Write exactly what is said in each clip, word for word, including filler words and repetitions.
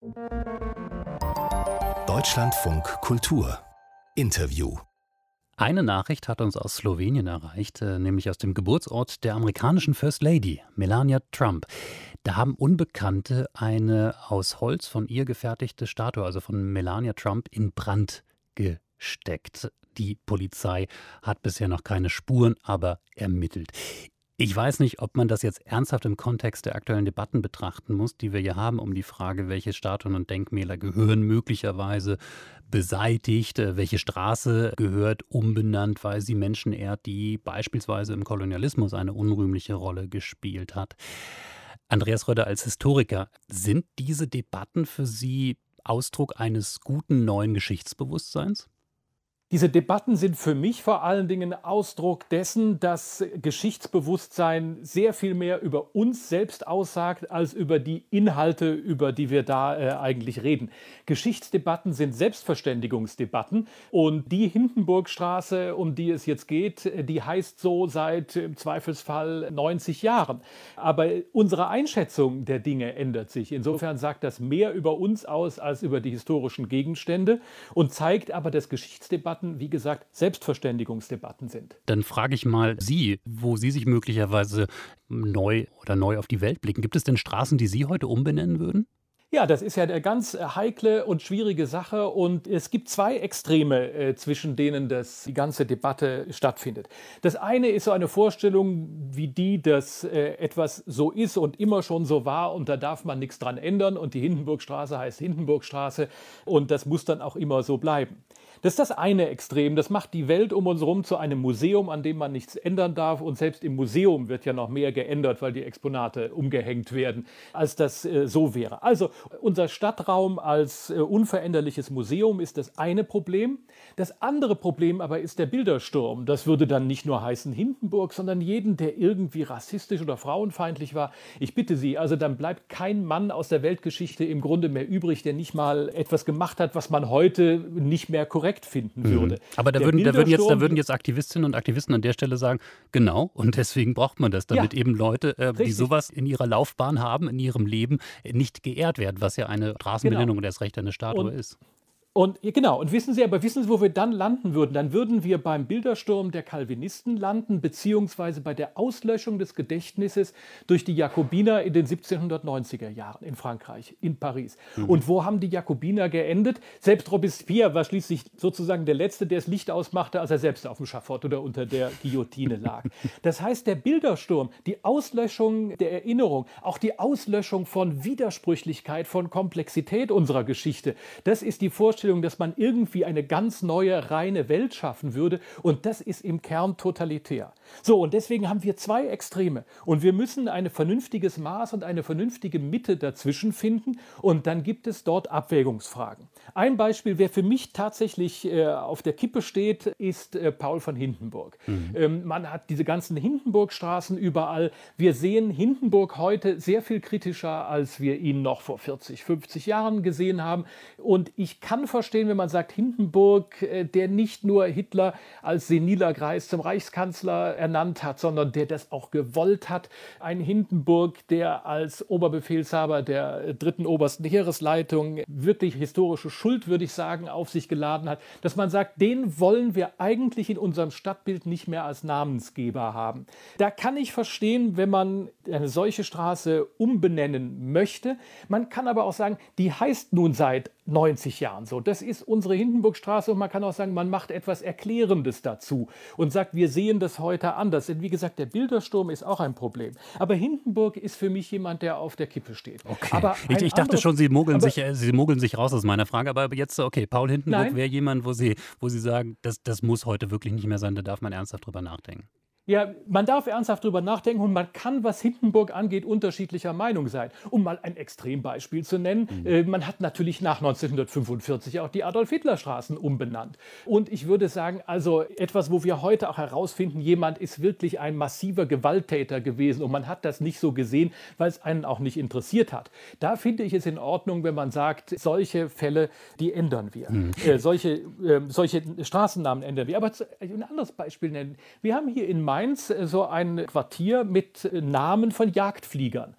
Deutschlandfunk Kultur Interview. Eine Nachricht hat uns aus Slowenien erreicht, äh, nämlich aus dem Geburtsort der amerikanischen First Lady, Melania Trump. Da haben Unbekannte eine aus Holz von ihr gefertigte Statue, also von Melania Trump, in Brand gesteckt. Die Polizei hat bisher noch keine Spuren, aber ermittelt. Ich weiß nicht, ob man das jetzt ernsthaft im Kontext der aktuellen Debatten betrachten muss, die wir hier haben, um die Frage, welche Statuen und Denkmäler gehören möglicherweise beseitigt, welche Straße gehört umbenannt, weil sie Menschen ehrt, die beispielsweise im Kolonialismus eine unrühmliche Rolle gespielt hat. Andreas Röder, als Historiker, sind diese Debatten für Sie Ausdruck eines guten neuen Geschichtsbewusstseins? Diese Debatten sind für mich vor allen Dingen Ausdruck dessen, dass Geschichtsbewusstsein sehr viel mehr über uns selbst aussagt, als über die Inhalte, über die wir da äh, eigentlich reden. Geschichtsdebatten sind Selbstverständigungsdebatten und die Hindenburgstraße, um die es jetzt geht, die heißt so seit im Zweifelsfall neunzig Jahren. Aber unsere Einschätzung der Dinge ändert sich. Insofern sagt das mehr über uns aus als über die historischen Gegenstände und zeigt aber, dass Geschichtsdebatten, wie gesagt, Selbstverständigungsdebatten sind. Dann frage ich mal Sie, wo Sie sich möglicherweise neu oder neu auf die Welt blicken. Gibt es denn Straßen, die Sie heute umbenennen würden? Ja, das ist ja eine ganz heikle und schwierige Sache und es gibt zwei Extreme, äh, zwischen denen das, die ganze Debatte stattfindet. Das eine ist so eine Vorstellung wie die, dass äh, etwas so ist und immer schon so war und da darf man nichts dran ändern und die Hindenburgstraße heißt Hindenburgstraße und das muss dann auch immer so bleiben. Das ist das eine Extrem, das macht die Welt um uns herum zu einem Museum, an dem man nichts ändern darf und selbst im Museum wird ja noch mehr geändert, weil die Exponate umgehängt werden, als das äh, so wäre. Also unser Stadtraum als äh, unveränderliches Museum ist das eine Problem. Das andere Problem aber ist der Bildersturm. Das würde dann nicht nur heißen Hindenburg, sondern jeden, der irgendwie rassistisch oder frauenfeindlich war. Ich bitte Sie, also dann bleibt kein Mann aus der Weltgeschichte im Grunde mehr übrig, der nicht mal etwas gemacht hat, was man heute nicht mehr korrekt finden würde. Mhm. Aber da würden, da, würden jetzt, da würden jetzt Aktivistinnen und Aktivisten an der Stelle sagen, genau, und deswegen braucht man das, damit ja, eben Leute, äh, die sowas in ihrer Laufbahn haben, in ihrem Leben, nicht geehrt werden, was ja eine Straßenbenennung und erst recht eine Statue und ist. Und genau, und wissen Sie, aber wissen Sie, wo wir dann landen würden? Dann würden wir beim Bildersturm der Calvinisten landen, beziehungsweise bei der Auslöschung des Gedächtnisses durch die Jakobiner in den siebzehnhundertneunziger Jahren in Frankreich, in Paris. Mhm. Und wo haben die Jakobiner geendet? Selbst Robespierre war schließlich sozusagen der Letzte, der das Licht ausmachte, als er selbst auf dem Schafott oder unter der Guillotine lag. Das heißt, der Bildersturm, die Auslöschung der Erinnerung, auch die Auslöschung von Widersprüchlichkeit, von Komplexität unserer Geschichte, das ist die Vorstellung, dass man irgendwie eine ganz neue, reine Welt schaffen würde. Und das ist im Kern totalitär. So, und deswegen haben wir zwei Extreme. Und wir müssen ein vernünftiges Maß und eine vernünftige Mitte dazwischen finden. Und dann gibt es dort Abwägungsfragen. Ein Beispiel, wer für mich tatsächlich äh, auf der Kippe steht, ist äh, Paul von Hindenburg. Mhm. Ähm, man hat diese ganzen Hindenburgstraßen überall. Wir sehen Hindenburg heute sehr viel kritischer, als wir ihn noch vor vierzig, fünfzig Jahren gesehen haben. Und ich kann verstehen, wenn man sagt, Hindenburg, der nicht nur Hitler als seniler Greis zum Reichskanzler ernannt hat, sondern der das auch gewollt hat. Ein Hindenburg, der als Oberbefehlshaber der dritten obersten Heeresleitung wirklich historische Schuld, würde ich sagen, auf sich geladen hat. Dass man sagt, den wollen wir eigentlich in unserem Stadtbild nicht mehr als Namensgeber haben. Da kann ich verstehen, wenn man eine solche Straße umbenennen möchte. Man kann aber auch sagen, die heißt nun seit neunzig Jahren so. Das ist unsere Hindenburgstraße und man kann auch sagen, man macht etwas Erklärendes dazu und sagt, wir sehen das heute anders. Denn wie gesagt, der Bildersturm ist auch ein Problem. Aber Hindenburg ist für mich jemand, der auf der Kippe steht. Okay. Aber ich, ich dachte schon, Sie mogeln, aber, sich, Sie mogeln sich raus aus meiner Frage. Aber jetzt, okay, Paul Hindenburg wäre jemand, wo Sie, wo Sie sagen, das, das muss heute wirklich nicht mehr sein, da darf man ernsthaft drüber nachdenken. Ja, man darf ernsthaft drüber nachdenken und man kann, was Hindenburg angeht, unterschiedlicher Meinung sein. Um mal ein Extrembeispiel zu nennen, mhm. äh, man hat natürlich nach neunzehnhundertfünfundvierzig auch die Adolf-Hitler-Straßen umbenannt. Und ich würde sagen, also etwas, wo wir heute auch herausfinden, jemand ist wirklich ein massiver Gewalttäter gewesen und man hat das nicht so gesehen, weil es einen auch nicht interessiert hat. Da finde ich es in Ordnung, wenn man sagt, solche Fälle, die ändern wir. Mhm. Äh, solche, äh, solche Straßennamen ändern wir. Aber zu, ein anderes Beispiel nennen. Wir haben hier in Mainz so ein Quartier mit Namen von Jagdfliegern.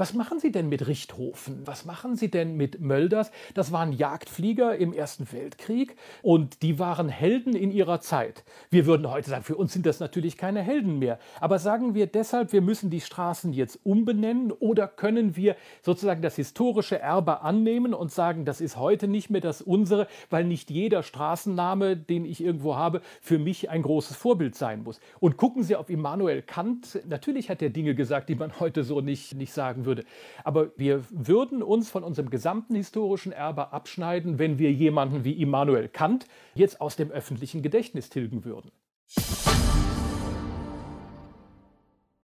Was machen Sie denn mit Richthofen? Was machen Sie denn mit Mölders? Das waren Jagdflieger im Ersten Weltkrieg und die waren Helden in ihrer Zeit. Wir würden heute sagen, für uns sind das natürlich keine Helden mehr. Aber sagen wir deshalb, wir müssen die Straßen jetzt umbenennen, oder können wir sozusagen das historische Erbe annehmen und sagen, das ist heute nicht mehr das unsere, weil nicht jeder Straßenname, den ich irgendwo habe, für mich ein großes Vorbild sein muss. Und gucken Sie auf Immanuel Kant. Natürlich hat er Dinge gesagt, die man heute so nicht, nicht sagen würde. Aber wir würden uns von unserem gesamten historischen Erbe abschneiden, wenn wir jemanden wie Immanuel Kant jetzt aus dem öffentlichen Gedächtnis tilgen würden.